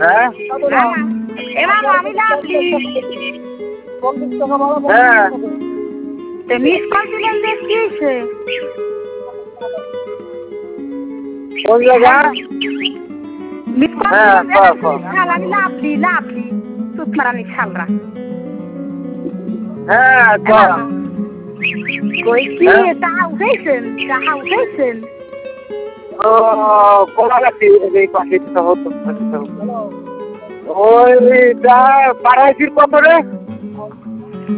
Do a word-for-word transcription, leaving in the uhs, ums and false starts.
হ্যাঁ এবার আমি লাভলি হ্যাঁ মিস কল দিলেন যে কি হয়েছে? কোন জায়গা? মিস কল হ্যাঁ দিলেন ক ক আমি লাভলি লাভলি সুতরানি ছালরা হ্যাঁ ক কই কি হ্যাঁ? টাকা উঠেছেন টাকা উঠেছেন? ও কলা গাছি এই পাশে হতো ওই যা পাড়াইছির কত রে?